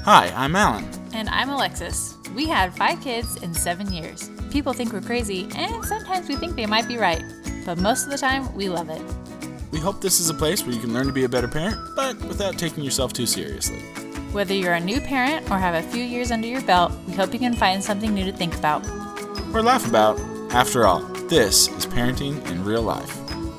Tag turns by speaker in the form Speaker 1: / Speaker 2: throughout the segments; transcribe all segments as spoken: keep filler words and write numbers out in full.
Speaker 1: Hi, I'm Alan.
Speaker 2: And I'm Alexis. We had five kids in seven years. People think we're crazy, and sometimes we think they might be right. But most of the time, we love it.
Speaker 1: We hope this is a place where you can learn to be a better parent, but without taking yourself too seriously.
Speaker 2: Whether you're a new parent or have a few years under your belt, we hope you can find something new to think about.
Speaker 1: Or laugh about. After all, this is parenting in real life.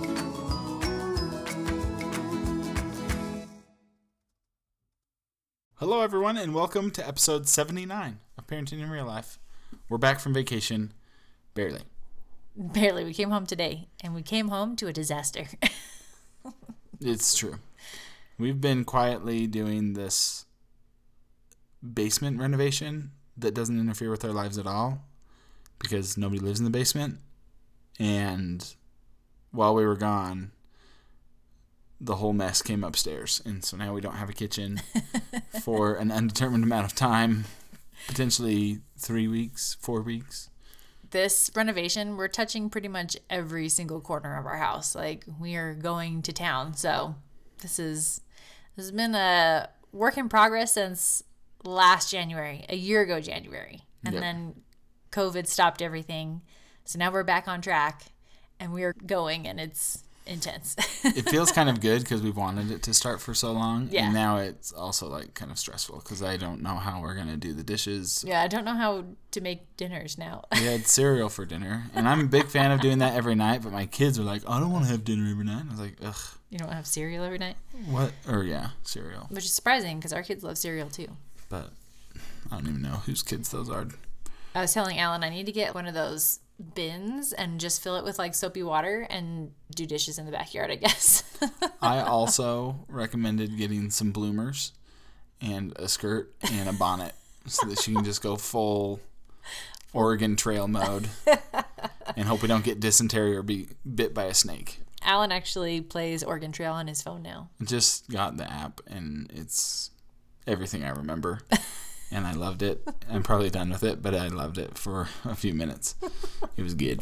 Speaker 1: Hello, everyone, and welcome to episode seventy-nine of Parenting in Real Life. We're back from vacation, barely.
Speaker 2: Barely. We came home today, and we came home to a disaster.
Speaker 1: It's true. We've been quietly doing this basement renovation that doesn't interfere with our lives at all because nobody lives in the basement. And while we were gone, the whole mess came upstairs. And so now we don't have a kitchen for an undetermined amount of time, potentially three weeks, four weeks.
Speaker 2: This renovation, we're touching pretty much every single corner of our house. Like, we are going to town. So this is this has been a work in progress since last January, a year ago January. And yep. Then COVID stopped everything. So now we're back on track and we are going, and it's intense.
Speaker 1: It feels kind of good because we've wanted it to start for so long.
Speaker 2: Yeah.
Speaker 1: And now it's also like kind of stressful because I don't know how we're going to do the dishes.
Speaker 2: Yeah, I don't know how to make dinners now.
Speaker 1: We had cereal for dinner. And I'm a big fan of doing that every night. But my kids are like, I don't want to have dinner every night. I was like, ugh.
Speaker 2: You don't have cereal every night?
Speaker 1: What? Or yeah, cereal.
Speaker 2: Which is surprising because our kids love cereal too.
Speaker 1: But I don't even know whose kids those are.
Speaker 2: I was telling Alan I need to get one of those bins and just fill it with like soapy water and do dishes in the backyard, I guess.
Speaker 1: I also recommended getting some bloomers and a skirt and a bonnet so that she can just go full Oregon Trail mode and hope we don't get dysentery or be bit by a snake.
Speaker 2: Alan actually plays Oregon Trail on his phone now.
Speaker 1: Just got the app and it's everything I remember. And I loved it. I'm probably done with it, but I loved it for a few minutes. It was good.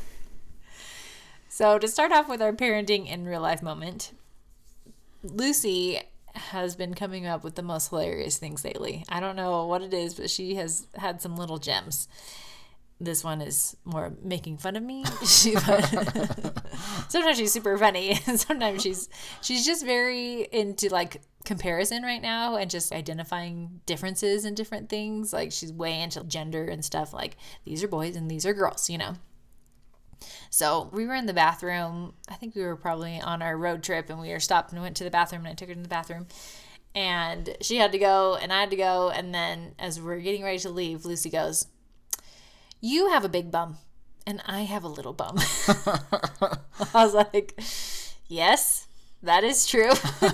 Speaker 2: So to start off with our parenting in real life moment, Lucy has been coming up with the most hilarious things lately. I don't know what it is, but she has had some little gems. This one is more making fun of me. She, sometimes she's super funny, and sometimes she's she's just very into like comparison right now and just identifying differences in different things. Like, she's way into gender and stuff. Like, these are boys and these are girls, you know. So we were in the bathroom. I think we were probably on our road trip, and we were stopped and went to the bathroom, and I took her to the bathroom. And she had to go, and I had to go. And then as we're getting ready to leave, Lucy goes, "You have a big bum, and I have a little bum." I was like, yes, that is true.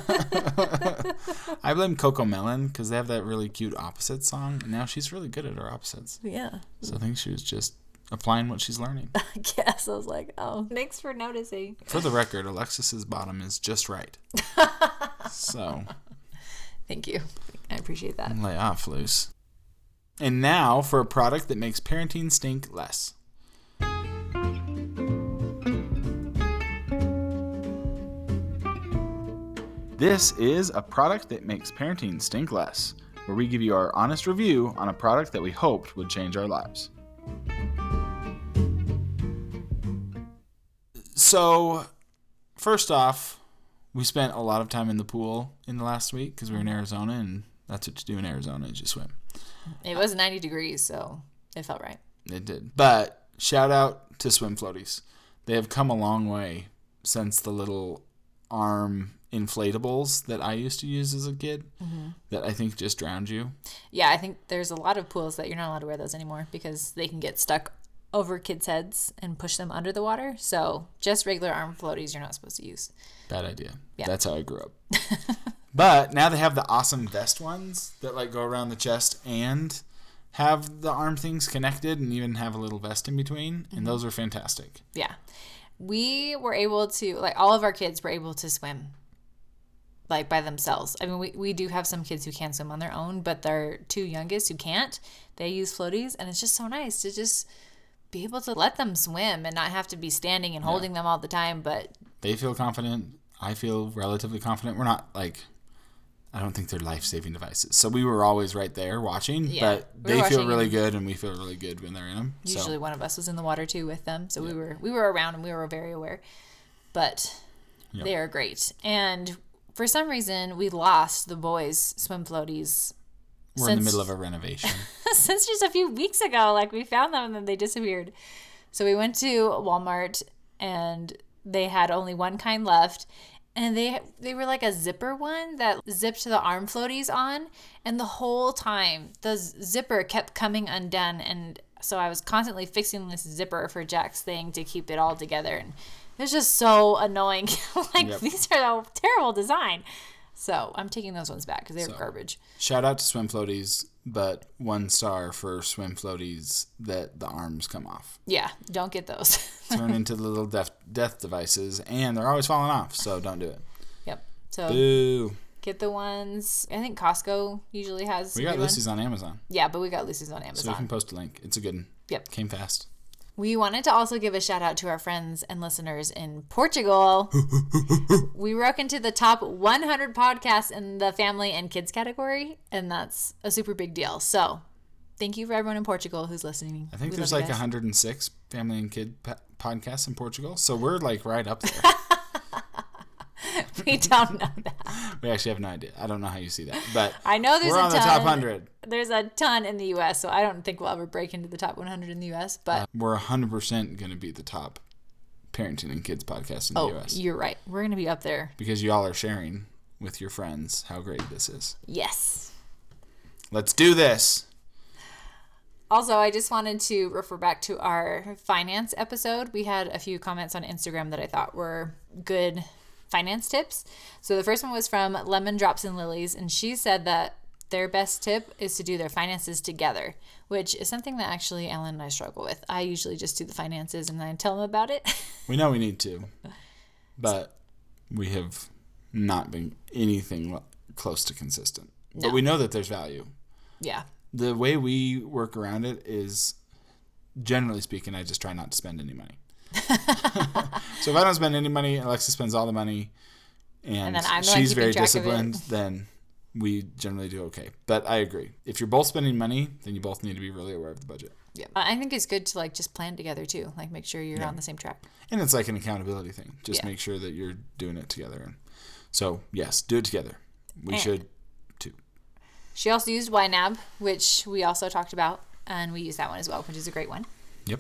Speaker 1: I blame Coco Melon because they have that really cute opposite song, and now she's really good at her opposites.
Speaker 2: Yeah. So
Speaker 1: I think she was just applying what she's learning.
Speaker 2: I guess. I was like, oh, thanks for noticing.
Speaker 1: For the record, Alexis's bottom is just right. So.
Speaker 2: Thank you. I appreciate that.
Speaker 1: Lay off, Luce. And now for a product that makes parenting stink less. This is a product that makes parenting stink less, where we give you our honest review on a product that we hoped would change our lives. So, first off, we spent a lot of time in the pool in the last week because we were in Arizona, and that's what you do in Arizona, is you swim.
Speaker 2: It was ninety degrees, so it felt right.
Speaker 1: It did. But shout out to Swim Floaties. They have come a long way since the little arm inflatables that I used to use as a kid, mm-hmm. that I think just drowned you.
Speaker 2: Yeah, I think there's a lot of pools that you're not allowed to wear those anymore because they can get stuck over kids' heads and push them under the water. So just regular arm floaties you're not supposed to use.
Speaker 1: Bad idea.
Speaker 2: Yeah.
Speaker 1: That's how I grew up. But now they have the awesome vest ones that like go around the chest and have the arm things connected and even have a little vest in between. Mm-hmm. And those are fantastic.
Speaker 2: Yeah. We were able to, like, all of our kids were able to swim, like, by themselves. I mean, we, we do have some kids who can swim on their own, but their two youngest who can't, they use floaties. And it's just so nice to just be able to let them swim and not have to be standing and holding yeah. them all the time. But
Speaker 1: they feel confident. I feel relatively confident. We're not, like, I don't think they're life-saving devices. So we were always right there watching,
Speaker 2: Yeah,
Speaker 1: but
Speaker 2: we were
Speaker 1: they feel
Speaker 2: watching
Speaker 1: really
Speaker 2: and-
Speaker 1: good, and we feel really good when they're in them.
Speaker 2: Usually
Speaker 1: So
Speaker 2: one of us was in the water too with them, so we were we were around and we were very aware. But
Speaker 1: Yep.
Speaker 2: they are great. And for some reason, we lost the boys' swim floaties
Speaker 1: we're in the
Speaker 2: since-
Speaker 1: middle of a renovation.
Speaker 2: since just a few weeks ago. Like, we found them and then they disappeared. So we went to Walmart and they had only one kind left. And they they were like a zipper one that zipped the arm floaties on. And the whole time, the zipper kept coming undone. And so I was constantly fixing this zipper for Jack's thing to keep it all together. And it was just so annoying. like,
Speaker 1: Yep.
Speaker 2: these are a terrible design. So I'm taking those ones back because they were
Speaker 1: So-
Speaker 2: garbage.
Speaker 1: Shout out to Swim Floaties, but one star for Swim Floaties that the arms come off.
Speaker 2: Yeah, don't get those.
Speaker 1: Turn into the little death, death devices, and they're always falling off, so don't do it.
Speaker 2: Yep. So
Speaker 1: Boo.
Speaker 2: get the ones. I think Costco usually has.
Speaker 1: We got
Speaker 2: good one.
Speaker 1: Lucy's on Amazon,
Speaker 2: Yeah, but we got Lucy's on
Speaker 1: so we
Speaker 2: Amazon.
Speaker 1: can post a link. It's a good one.
Speaker 2: Yep.
Speaker 1: Came fast.
Speaker 2: We wanted to also give a shout out to our friends and listeners in Portugal. We broke into the top one hundred podcasts in the family and kids category, and that's a super big deal. So thank you for everyone in Portugal who's listening.
Speaker 1: I think
Speaker 2: We
Speaker 1: there's
Speaker 2: love you
Speaker 1: like
Speaker 2: guys.
Speaker 1: one hundred six family and kid po- podcasts in Portugal, so we're like right up there.
Speaker 2: We don't know that.
Speaker 1: We actually have no idea. I don't know how you see that, but
Speaker 2: I know there's
Speaker 1: we're
Speaker 2: a
Speaker 1: on
Speaker 2: ton.
Speaker 1: the top one hundred.
Speaker 2: There's a ton in the U S, so I don't think we'll ever break into the top one hundred in the U S. But
Speaker 1: Uh, we're one hundred percent going to be the top parenting and kids podcast in the
Speaker 2: oh,
Speaker 1: U S
Speaker 2: you're right. We're gonna be up there.
Speaker 1: because y'all are sharing with your friends how great this is.
Speaker 2: Yes.
Speaker 1: Let's do this.
Speaker 2: Also, I just wanted to refer back to our finance episode. We had a few comments on Instagram that I thought were good finance tips. So the first one was from Lemon Drops and Lilies, and she said that their best tip is to do their finances together, which is something that actually Ellen and I struggle with. I usually just do the finances and then I tell them about it.
Speaker 1: We know we need to, but we have not been anything lo- close to consistent.
Speaker 2: No.
Speaker 1: But we know that there's value.
Speaker 2: Yeah.
Speaker 1: The way we work around it is, generally speaking, I just try not to spend any money. So if I don't spend any money, Alexa spends all the money, and,
Speaker 2: And then I'm the one
Speaker 1: she's
Speaker 2: keeping
Speaker 1: very
Speaker 2: track of it.
Speaker 1: disciplined, then we generally do okay. But I agree. If you're both spending money, then you both need to be really aware of the budget.
Speaker 2: Yeah. I think it's good to like just plan together too. Like make sure you're
Speaker 1: Yeah.
Speaker 2: on the same track.
Speaker 1: And it's like an accountability thing. Just
Speaker 2: Yeah.
Speaker 1: make sure that you're doing it together. And so, yes, do it together. We
Speaker 2: And-
Speaker 1: should too.
Speaker 2: She also used Y NAB, which we also talked about, and we use that one as well, which is a great one.
Speaker 1: Yep.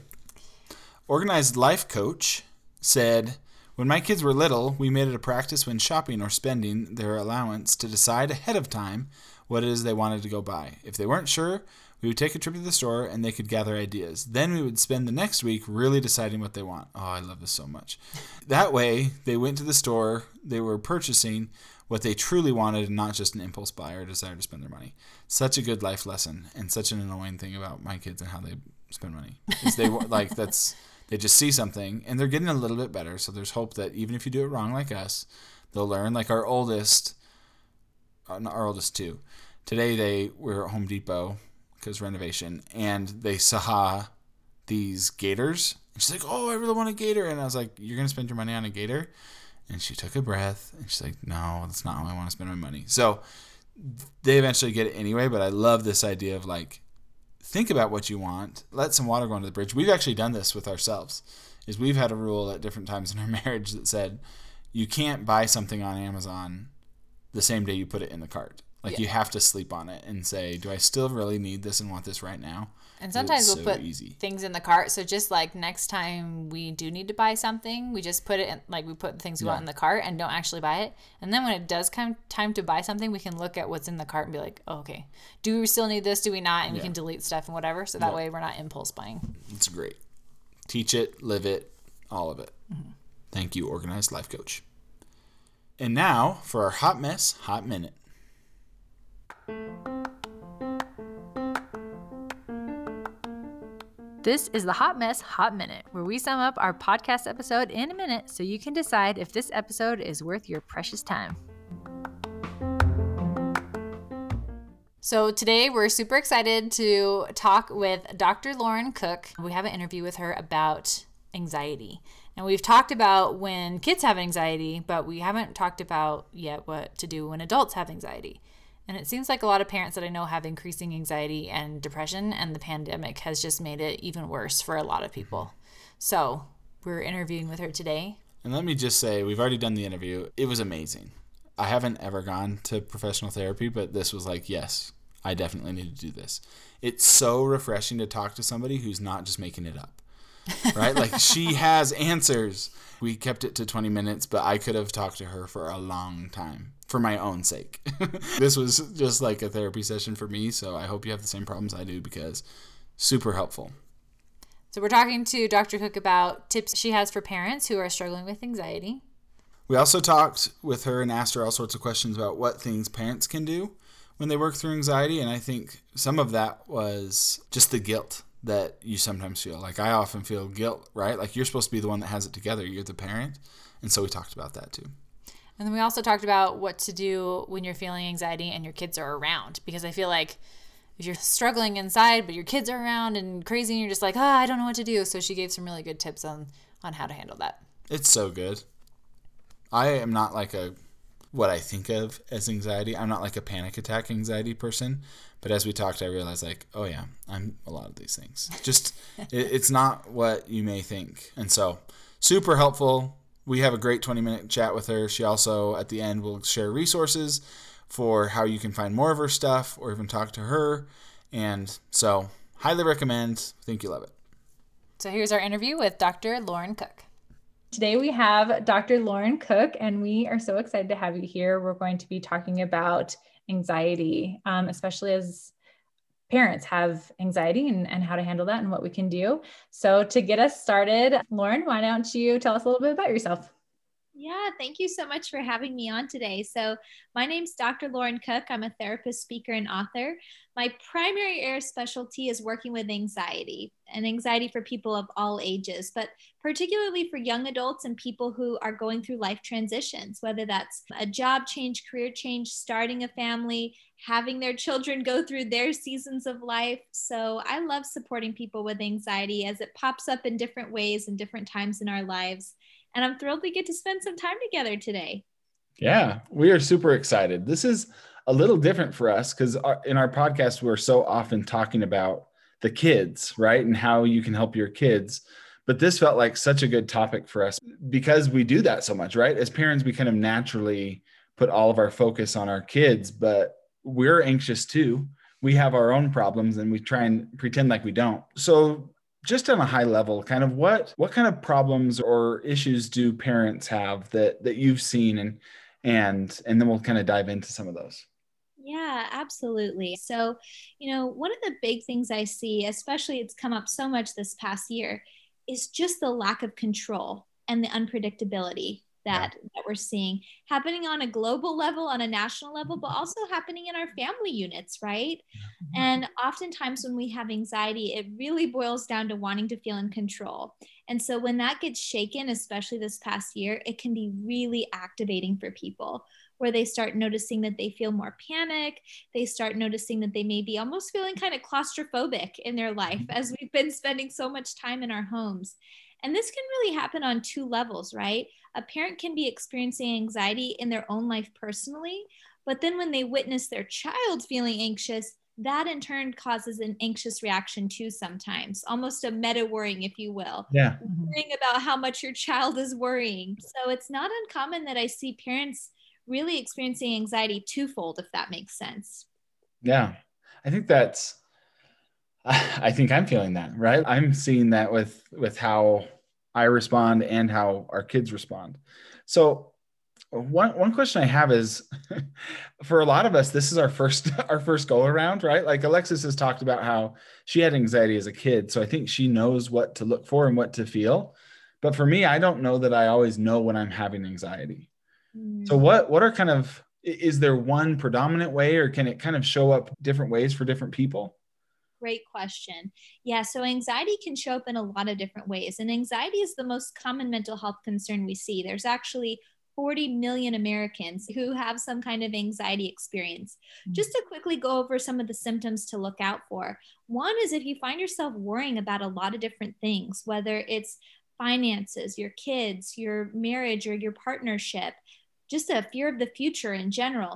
Speaker 1: Organized Life Coach said, when my kids were little, we made it a practice when shopping or spending their allowance to decide ahead of time what it is they wanted to go buy. If they weren't sure, we would take a trip to the store and they could gather ideas. Then we would spend the next week really deciding what they want. Oh, I love this so much. That way, they went to the store, they were purchasing what they truly wanted and not just an impulse buy or desire to spend their money. Such a good life lesson and such an annoying thing about my kids and how they spend money. Is they like that's they just see something and they're getting a little bit better. So there's hope that even if you do it wrong like us, they'll learn. Like our oldest, uh, not our oldest two, today they were at Home Depot because renovation, and they saw these gators. And she's like, "Oh, I really want a gator." And I was like, "You're gonna spend your money on a gator?" And she took a breath and she's like, "No, that's not how I want to spend my money." So they eventually get it anyway. But I love this idea of like, think about what you want. Let some water go under the bridge. We've actually done this with ourselves. Is we've had a rule at different times in our marriage that said you can't buy something on Amazon the same day you put it in the cart. Like
Speaker 2: Yeah.
Speaker 1: you have to sleep on it and say, do I still really need this and want this right now?
Speaker 2: And sometimes
Speaker 1: It's
Speaker 2: we'll
Speaker 1: so
Speaker 2: put
Speaker 1: easy.
Speaker 2: things in the cart. So just like next time we do need to buy something, we just put it in, like we put the things we
Speaker 1: Yeah.
Speaker 2: want in the cart and don't actually buy it. And then when it does come time to buy something, we can look at what's in the cart and be like, oh, okay, do we still need this? Do we not? And we
Speaker 1: Yeah.
Speaker 2: can delete stuff and whatever. So that
Speaker 1: Yeah.
Speaker 2: way we're not impulse buying.
Speaker 1: It's great. Teach it, live it, all of it.
Speaker 2: Mm-hmm.
Speaker 1: Thank you, Organized Life Coach. And now for our Hot Mess Hot Minute.
Speaker 2: This is the Hot Mess Hot Minute, where we sum up our podcast episode in a minute so you can decide if this episode is worth your precious time. So today we're super excited to talk with Doctor Lauren Cook. We have an interview with her about anxiety. And we've talked about when kids have anxiety, but we haven't talked about yet what to do when adults have anxiety. And it seems like a lot of parents that I know have increasing anxiety and depression, and the pandemic has just made it even worse for a lot of people. So we're interviewing with her today.
Speaker 1: And let me just say, we've already done the interview. It was amazing. I haven't ever gone to professional therapy, but this was like, yes, I definitely need to do this. It's so refreshing to talk to somebody who's not just making it up, right? Like, she has answers. We kept it to twenty minutes, but I could have talked to her for a long time for my own sake. This was just like a therapy session for me, so I hope you have the same problems I do, because super helpful.
Speaker 2: So we're talking to Doctor Cook about tips she has for parents who are struggling with anxiety.
Speaker 1: We also talked with her and asked her all sorts of questions about what things parents can do when they work through anxiety, and I think some of that was just the guilt that you sometimes feel. Like, I often feel guilt, right? Like, you're supposed to be the one that has it together. You're the parent. And so we talked about that too.
Speaker 2: And then we also talked about what to do when you're feeling anxiety and your kids are around, because I feel like if you're struggling inside, but your kids are around and crazy, and you're just like, oh, I don't know what to do. So she gave some really good tips on, on how to handle that.
Speaker 1: It's so good. I am not like a, what I think of as anxiety. I'm not like a panic attack anxiety person. But as we talked, I realized, like, oh yeah, I'm a lot of these things. Just, it, it's not what you may think. And so, super helpful. We have a great twenty minute chat with her. She also, at the end, will share resources for how you can find more of her stuff or even talk to her. And so, highly recommend. I think you love it.
Speaker 2: So here's our interview with Doctor Lauren Cook.
Speaker 3: Today we have Doctor Lauren Cook, and we are so excited to have you here. We're going to be talking about anxiety, um, especially as parents have anxiety, and, and how to handle that and what we can do. So to get us started, Lauren, why don't you tell us a little bit about yourself?
Speaker 4: Yeah, thank you so much for having me on today. So my name's Doctor Lauren Cook. I'm a therapist, speaker, and author. My primary area of specialty is working with anxiety, and anxiety for people of all ages, but particularly for young adults and people who are going through life transitions, whether that's a job change, career change, starting a family, having their children go through their seasons of life. So I love supporting people with anxiety as it pops up in different ways and different times in our lives. And I'm thrilled we get to spend some time together today.
Speaker 5: Yeah, we are super excited. This is a little different for us because in our podcast, we're so often talking about the kids, right? And how you can help your kids. But this felt like such a good topic for us because we do that so much, right? As parents, we kind of naturally put all of our focus on our kids, but we're anxious too. We have our own problems and we try and pretend like we don't. So just on a high level, kind of what what kind of problems or issues do parents have that that you've seen, and and and then we'll kind of dive into some of those.
Speaker 4: Yeah, absolutely. So, you know, one of the big things I see, especially it's come up so much this past year, is just the lack of control and the unpredictability that, yeah. that we're seeing happening on a global level, on a national level, but also happening in our family units, right? Mm-hmm. And oftentimes when we have anxiety, it really boils down to wanting to feel in control. And so when that gets shaken, especially this past year, it can be really activating for people, where they start noticing that they feel more panic. They start noticing that they may be almost feeling kind of claustrophobic in their life as we've been spending so much time in our homes. And this can really happen on two levels, right? A parent can be experiencing anxiety in their own life personally, but then when they witness their child feeling anxious, that in turn causes an anxious reaction too sometimes, almost a meta worrying, if you will.
Speaker 5: Yeah.
Speaker 4: Worrying about how much your child is worrying. So it's not uncommon that I see parents really experiencing anxiety twofold, if that makes sense.
Speaker 5: Yeah, I think that's, I think I'm feeling that, right? I'm seeing that with, with how I respond and how our kids respond. So one, one question I have is for a lot of us, this is our first, our first go around, right? Like Alexis has talked about how she had anxiety as a kid. So I think she knows what to look for and what to feel. But for me, I don't know that I always know when I'm having anxiety. Mm. So what, what are kind of, is there one predominant way, or can it kind of show up different ways for different people?
Speaker 4: Great question. Yeah, so anxiety can show up in a lot of different ways. And anxiety is the most common mental health concern we see. There's actually forty million Americans who have some kind of anxiety experience. Mm-hmm. Just to quickly go over some of the symptoms to look out for. One is if you find yourself worrying about a lot of different things, whether it's finances, your kids, your marriage, or your partnership, just a fear of the future in general.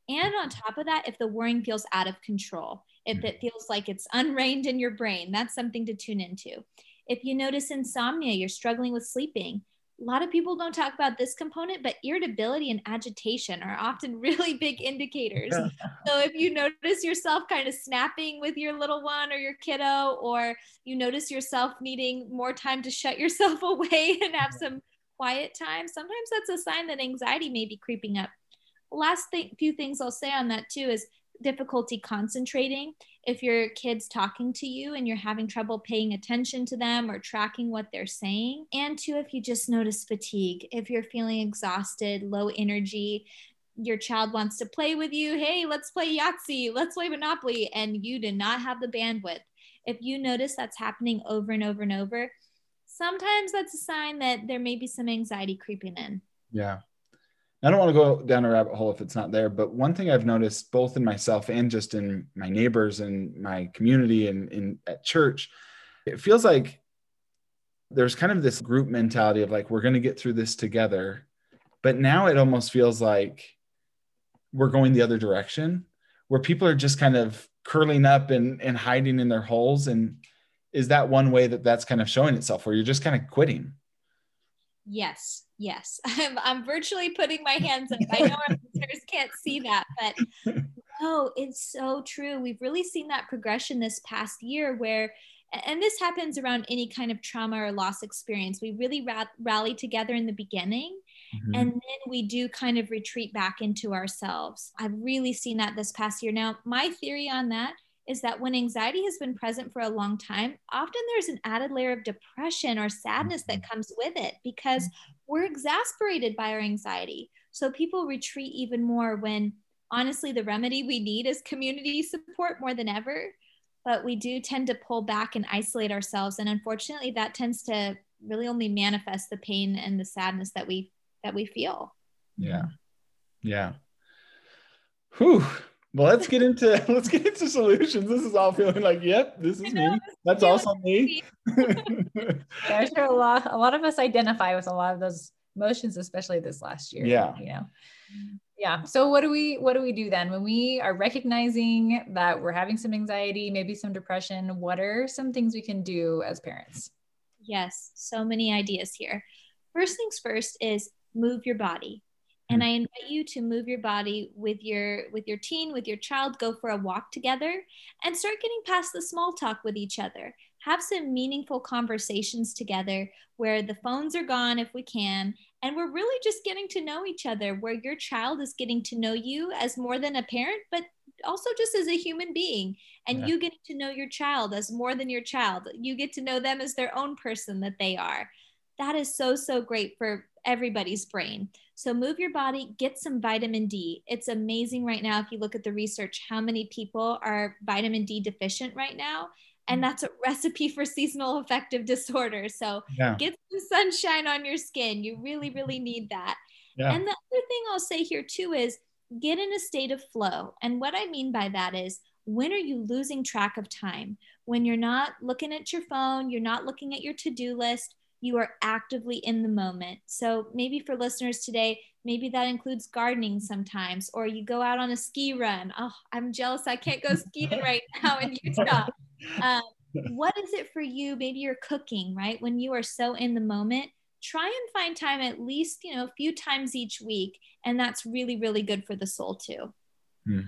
Speaker 4: And on top of that, if the worrying feels out of control, if it feels like it's unreined in your brain, that's something to tune into. If you notice insomnia, you're struggling with sleeping. A lot of people don't talk about this component, but irritability and agitation are often really big indicators. So if you notice yourself kind of snapping with your little one or your kiddo, or you notice yourself needing more time to shut yourself away and have some quiet time, sometimes that's a sign that anxiety may be creeping up. Last thing, few things I'll say on that too is difficulty concentrating. If your kid's talking to you and you're having trouble paying attention to them or tracking what they're saying. And two, if you just notice fatigue, if you're feeling exhausted, low energy, your child wants to play with you, hey, let's play Yahtzee, let's play Monopoly, and you do not have the bandwidth. If you notice that's happening over and over and over, sometimes that's a sign that there may be some anxiety creeping in.
Speaker 5: Yeah. I don't want to go down a rabbit hole if it's not there, but one thing I've noticed both in myself and just in my neighbors and my community and in at church, it feels like there's kind of this group mentality of like, we're going to get through this together. But now it almost feels like we're going the other direction, where people are just kind of curling up and, and hiding in their holes. And is that one way that that's kind of showing itself, where you're just kind of quitting?
Speaker 4: Yes. Yes. I'm, I'm virtually putting my hands up. I know our listeners can't see that, but no, it's so true. We've really seen that progression this past year where, and this happens around any kind of trauma or loss experience. We really ra- rally together in the beginning, mm-hmm. and then we do kind of retreat back into ourselves. I've really seen that this past year. Now, my theory on that is that when anxiety has been present for a long time, often there's an added layer of depression or sadness that comes with it because we're exasperated by our anxiety. So people retreat even more when honestly, the remedy we need is community support more than ever, but we do tend to pull back and isolate ourselves. And unfortunately, that tends to really only manifest the pain and the sadness that we, that we feel.
Speaker 5: Yeah. Yeah. Whew. Well, let's get into let's get into solutions. This is all feeling like, yep, this is know, me. That's also me.
Speaker 3: Yeah, I'm sure a lot a lot of us identify with a lot of those emotions, especially this last year.
Speaker 5: Yeah.
Speaker 3: You know. Yeah. So what do we what do we do then when we are recognizing that we're having some anxiety, maybe some depression? What are some things we can do as parents?
Speaker 4: Yes, so many ideas here. First things first is move your body. And I invite you to move your body with your with your teen, with your child, go for a walk together and start getting past the small talk with each other. Have some meaningful conversations together where the phones are gone if we can. And we're really just getting to know each other, where your child is getting to know you as more than a parent, but also just as a human being. And yeah. you get to know your child as more than your child. You get to know them as their own person that they are. That is so, so great for everybody's brain. So move your body, get some vitamin D. It's amazing right now. If you look at the research, how many people are vitamin D deficient right now. And that's a recipe for seasonal affective disorder. So yeah. get some sunshine on your skin. You really, really need that. Yeah. And the other thing I'll say here too is get in a state of flow. And what I mean by that is, when are you losing track of time? When you're not looking at your phone, you're not looking at your to-do list, you are actively in the moment. So maybe for listeners today, maybe that includes gardening sometimes, or you go out on a ski run. Oh, I'm jealous. I can't go skiing right now in Utah. Um, what is it for you? Maybe you're cooking, right? When you are so in the moment, try and find time at least, you know, a few times each week. And that's really, really good for the soul too.
Speaker 5: Hmm.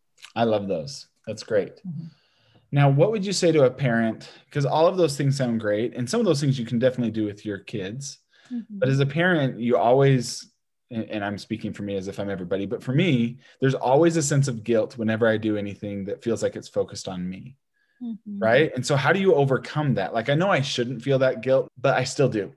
Speaker 5: I love those. That's great. Mm-hmm. Now, what would you say to a parent? Because all of those things sound great. And some of those things you can definitely do with your kids. Mm-hmm. But as a parent, you always, and I'm speaking for me as if I'm everybody, but for me, there's always a sense of guilt whenever I do anything that feels like it's focused on me. Mm-hmm. Right. And so how do you overcome that? Like, I know I shouldn't feel that guilt, but I still do.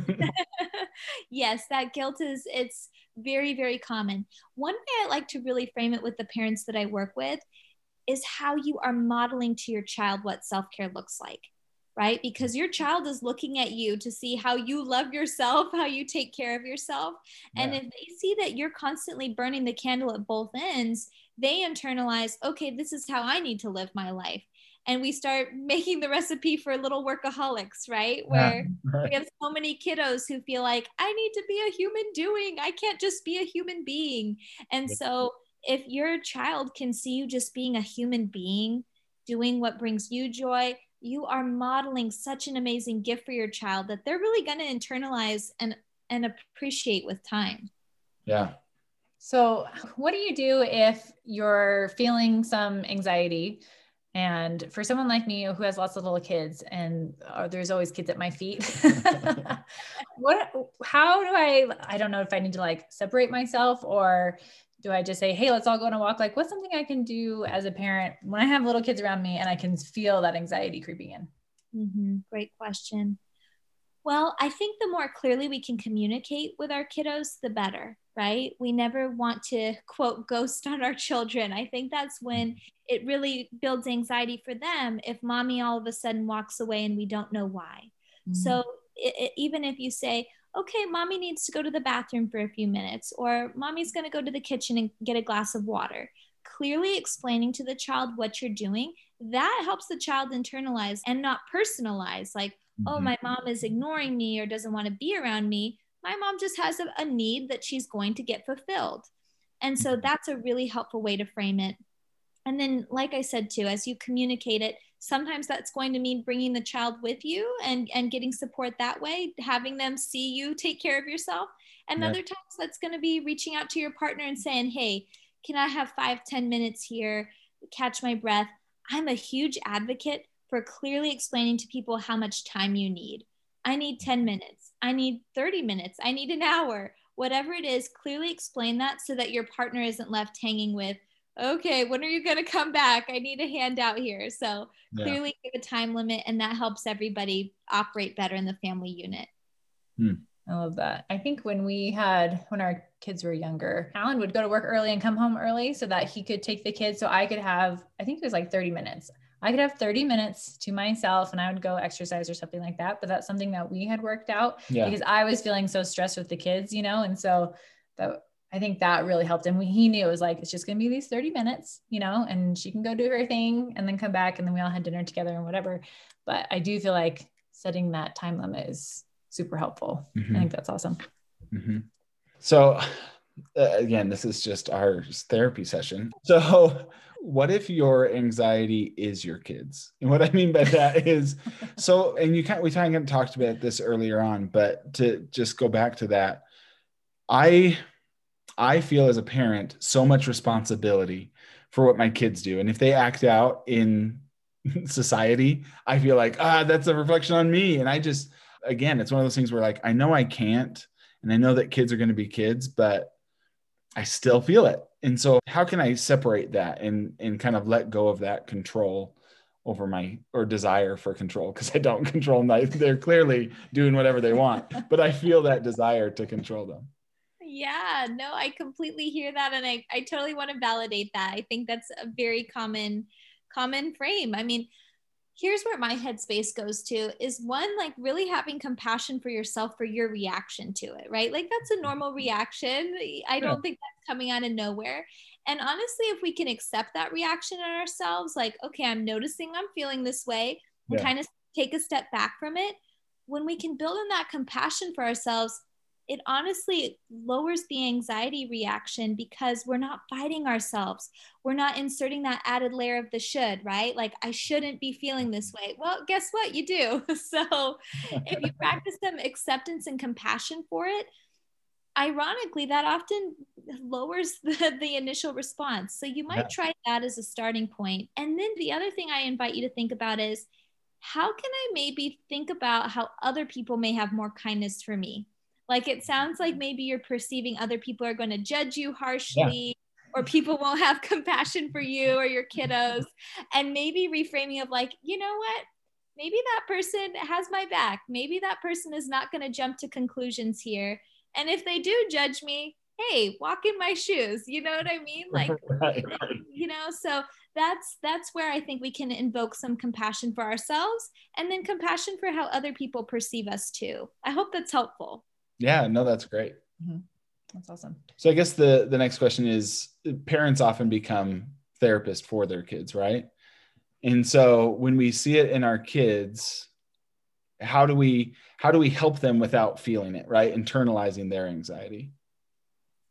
Speaker 4: Yes, that guilt is, it's very, very common. One way I like to really frame it with the parents that I work with is how you are modeling to your child what self-care looks like, right? Because your child is looking at you to see how you love yourself, how you take care of yourself. Yeah. And if they see that you're constantly burning the candle at both ends, they internalize, okay, this is how I need to live my life. And we start making the recipe for little workaholics, right? Where yeah, right. we have so many kiddos who feel like, I need to be a human doing. I can't just be a human being. And so if your child can see you just being a human being, doing what brings you joy, you are modeling such an amazing gift for your child that they're really going to internalize and, and appreciate with time.
Speaker 5: Yeah.
Speaker 3: So what do you do if you're feeling some anxiety? And for someone like me who has lots of little kids and uh, there's always kids at my feet, what, how do I, I don't know if I need to like separate myself, or do I just say, hey, let's all go on a walk? Like, what's something I can do as a parent when I have little kids around me and I can feel that anxiety creeping in?
Speaker 4: Mm-hmm. Great question. Well, I think the more clearly we can communicate with our kiddos, the better, right? We never want to, quote, ghost on our children. I think that's when it really builds anxiety for them if mommy all of a sudden walks away and we don't know why. Mm-hmm. So it, it, even if you say, okay, mommy needs to go to the bathroom for a few minutes, or mommy's going to go to the kitchen and get a glass of water, clearly explaining to the child what you're doing, that helps the child internalize and not personalize, like, mm-hmm. oh, my mom is ignoring me or doesn't want to be around me. My mom just has a, a need that she's going to get fulfilled. And so that's a really helpful way to frame it. And then, like I said, too, as you communicate it, sometimes that's going to mean bringing the child with you and, and getting support that way, having them see you take care of yourself. And yeah. other times that's going to be reaching out to your partner and saying, hey, can I have five, ten minutes here, catch my breath? I'm a huge advocate for clearly explaining to people how much time you need. I need ten minutes. I need thirty minutes. I need an hour. Whatever it is, clearly explain that so that your partner isn't left hanging with, okay, when are you going to come back? I need a hand out here. So yeah. clearly give a time limit, and that helps everybody operate better in the family unit.
Speaker 3: Hmm. I love that. I think when we had, when our kids were younger, Alan would go to work early and come home early so that he could take the kids. So I could have, I think it was like thirty minutes. I could have thirty minutes to myself and I would go exercise or something like that. But that's something that we had worked out yeah. because I was feeling so stressed with the kids, you know? And so that, I think that really helped him. He knew it was like, it's just going to be these thirty minutes, you know, and she can go do her thing and then come back and then we all had dinner together and whatever. But I do feel like setting that time limit is super helpful. Mm-hmm. I think that's awesome.
Speaker 5: Mm-hmm. So uh, again, this is just our therapy session. So what if your anxiety is your kids? And what I mean by that is, so, and you kind we kind of talked about this earlier on, but to just go back to that, I, I feel as a parent, so much responsibility for what my kids do. And if they act out in society, I feel like, ah, that's a reflection on me. And I just, again, it's one of those things where like, I know I can't, and I know that kids are going to be kids, but I still feel it. And so how can I separate that and, and kind of let go of that control over my, or desire for control? Because I don't control them. They're clearly doing whatever they want, but I feel that desire to control them.
Speaker 4: Yeah, no, I completely hear that. And I, I totally want to validate that. I think that's a very common, common frame. I mean, here's where my headspace goes to is one, like really having compassion for yourself for your reaction to it, right? Like that's a normal reaction. I don't yeah. think that's coming out of nowhere. And honestly, if we can accept that reaction in ourselves, like, okay, I'm noticing I'm feeling this way and yeah. kind of take a step back from it. When we can build in that compassion for ourselves, it honestly lowers the anxiety reaction because we're not fighting ourselves. We're not inserting that added layer of the should, right? Like, I shouldn't be feeling this way. Well, guess what? You do. So if you practice some acceptance and compassion for it, ironically, that often lowers the, the initial response. So you might yeah. try that as a starting point. And then the other thing I invite you to think about is, how can I maybe think about how other people may have more kindness for me? Like, it sounds like maybe you're perceiving other people are going to judge you harshly, yeah. or people won't have compassion for you or your kiddos. And maybe reframing of like, you know what? Maybe that person has my back. Maybe that person is not going to jump to conclusions here. And if they do judge me, hey, walk in my shoes. You know what I mean? Like, right. you know, so that's, that's where I think we can invoke some compassion for ourselves and then compassion for how other people perceive us too. I hope that's helpful.
Speaker 5: Yeah, no, that's great.
Speaker 3: Mm-hmm. That's awesome.
Speaker 5: So I guess the, the next question is, parents often become therapists for their kids, right? And so when we see it in our kids, how do we, how do we help them without feeling it, right? Internalizing their anxiety.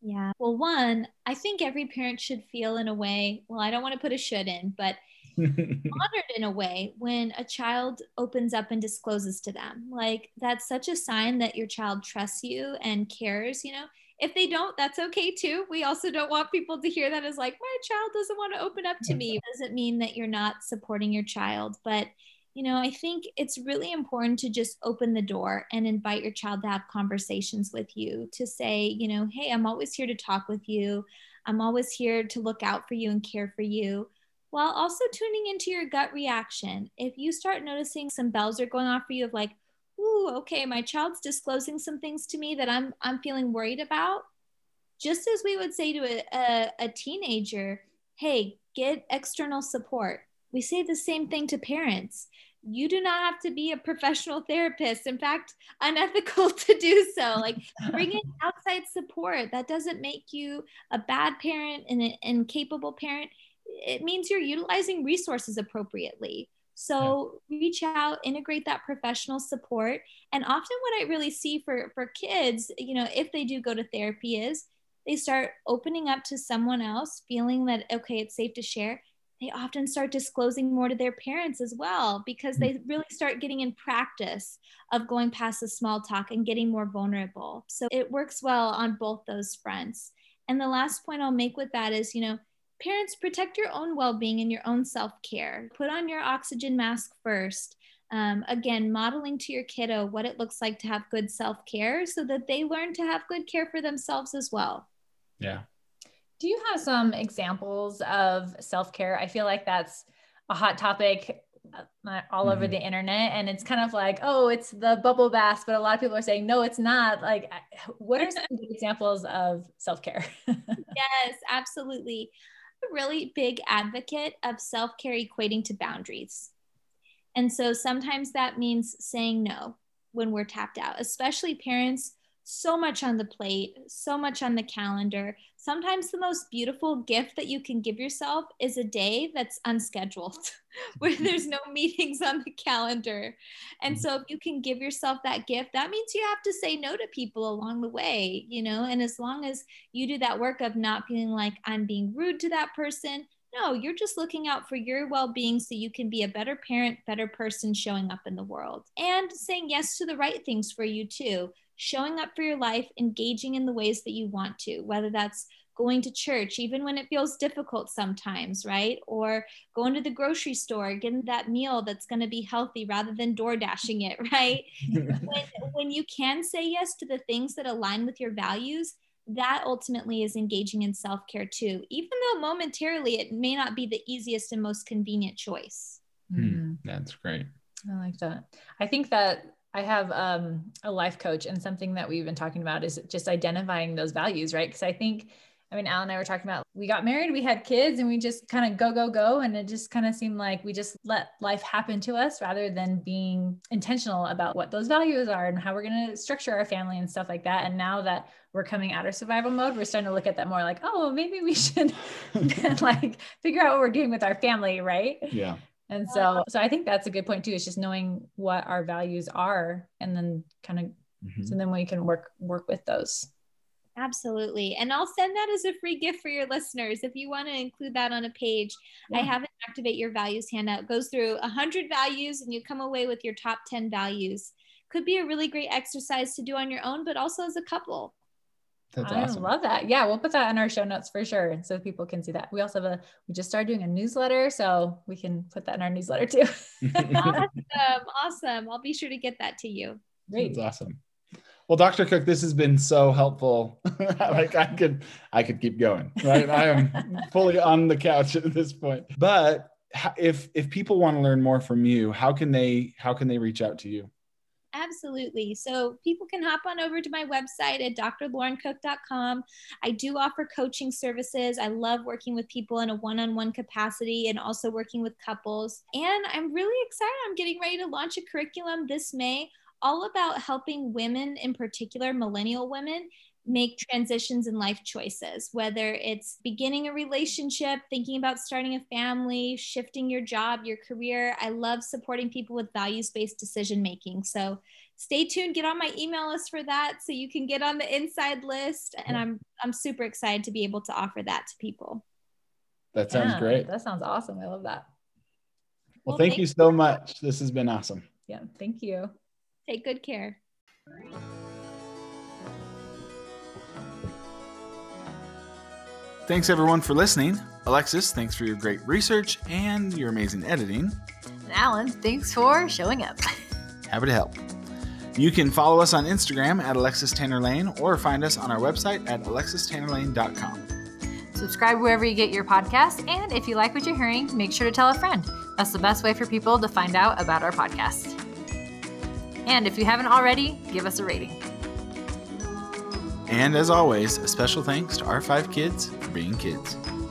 Speaker 4: Yeah. Well, one, I think every parent should feel in a way, well, I don't want to put a should in, but honored in a way when a child opens up and discloses to them. Like that's such a sign that your child trusts you and cares, you know. If they don't, that's okay too. We also don't want people to hear that as like, my child doesn't want to open up to me. It doesn't mean that you're not supporting your child, but you know, I think it's really important to just open the door and invite your child to have conversations with you, to say, you know, hey, I'm always here to talk with you. I'm always here to look out for you and care for you, while also tuning into your gut reaction. If you start noticing some bells are going off for you of like, ooh, okay, my child's disclosing some things to me that I'm I'm feeling worried about, just as we would say to a, a, a teenager, hey, get external support. We say the same thing to parents. You do not have to be a professional therapist. In fact, unethical to do so. Like bring in outside support. That doesn't make you a bad parent and an incapable parent. It means you're utilizing resources appropriately. So yeah. Reach out, integrate that professional support. And often what I really see for, for kids, you know, if they do go to therapy is they start opening up to someone else, feeling that, okay, it's safe to share. They often start disclosing more to their parents as well, because they really start getting in practice of going past the small talk and getting more vulnerable. So it works well on both those fronts. And the last point I'll make with that is, you know, parents, protect your own well-being and your own self-care. Put on your oxygen mask first. Um, again, modeling to your kiddo what it looks like to have good self-care so that they learn to have good care for themselves as well.
Speaker 5: Yeah.
Speaker 3: Do you have some examples of self-care? I feel like that's a hot topic all over mm-hmm. the internet. And it's kind of like, oh, it's the bubble bath, but a lot of people are saying, no, it's not. Like, what are some examples of self-care?
Speaker 4: Yes, absolutely. I'm a really big advocate of self-care equating to boundaries. And so sometimes that means saying no when we're tapped out, especially parents. So much on the plate, so much on the calendar. Sometimes the most beautiful gift that you can give yourself is a day that's unscheduled, where there's no meetings on the calendar. And so if you can give yourself that gift, that means you have to say no to people along the way, you know, and as long as you do that work of not feeling like I'm being rude to that person, no, you're just looking out for your well-being so you can be a better parent, better person showing up in the world, and saying yes to the right things for you too. Showing up for your life, engaging in the ways that you want to, whether that's going to church, even when it feels difficult sometimes, right? Or going to the grocery store, getting that meal that's going to be healthy rather than door dashing it, right? when, when you can say yes to the things that align with your values, that ultimately is engaging in self-care too, even though momentarily it may not be the easiest and most convenient choice.
Speaker 5: Hmm. That's great.
Speaker 3: I like that. I think that I have um, a life coach, and something that we've been talking about is just identifying those values, right? Because I think, I mean, Al and I were talking about, we got married, we had kids, and we just kind of go, go, go. And it just kind of seemed like we just let life happen to us rather than being intentional about what those values are and how we're going to structure our family and stuff like that. And now that we're coming out of survival mode, we're starting to look at that more like, oh, maybe we should like figure out what we're doing with our family, right?
Speaker 5: Yeah.
Speaker 3: And so, so I think that's a good point too. It's just knowing what our values are, and then kind of, mm-hmm. so then we can work, work with those.
Speaker 4: Absolutely. And I'll send that as a free gift for your listeners. If you want to include that on a page, yeah. I have an Activate Your Values handout. It goes through a hundred values and you come away with your top ten values. Could be a really great exercise to do on your own, but also as a couple.
Speaker 3: That's I awesome. love that. Yeah, we'll put that in our show notes for sure, so people can see that. We also have a, we just started doing a newsletter, so we can put that in our newsletter too.
Speaker 4: Awesome. Awesome. I'll be sure to get that to you.
Speaker 5: Great. That's awesome. Well, Doctor Cook, this has been so helpful. Like I could, I could keep going, right? I am fully on the couch at this point. But if, if people want to learn more from you, how can they, how can they reach out to you?
Speaker 4: Absolutely. So people can hop on over to my website at d r lauren cook dot com. I do offer coaching services. I love working with people in a one-on-one capacity and also working with couples. And I'm really excited. I'm getting ready to launch a curriculum this May all about helping women, in particular millennial women, make transitions in life choices, whether it's beginning a relationship, thinking about starting a family, shifting your job, your career. I love supporting people with values-based decision making. So stay tuned, get on my email list for that so you can get on the inside list. And I'm I'm super excited to be able to offer that to people.
Speaker 5: That sounds
Speaker 3: Yeah,
Speaker 5: great.
Speaker 3: That sounds awesome. I love that.
Speaker 5: Well, thank you so much. This has been awesome.
Speaker 3: Yeah, thank you.
Speaker 4: Take good care.
Speaker 1: Thanks everyone for listening. Alexis, thanks for your great research and your amazing editing.
Speaker 2: And Alan, thanks for showing up.
Speaker 1: Happy to help. You can follow us on Instagram at Alexis Tanner Lane or find us on our website at alexis tanner lane dot com.
Speaker 2: Subscribe wherever you get your podcasts, and if you like what you're hearing, make sure to tell a friend. That's the best way for people to find out about our podcast. And if you haven't already, give us a rating.
Speaker 1: And as always, a special thanks to our five kids for being kids.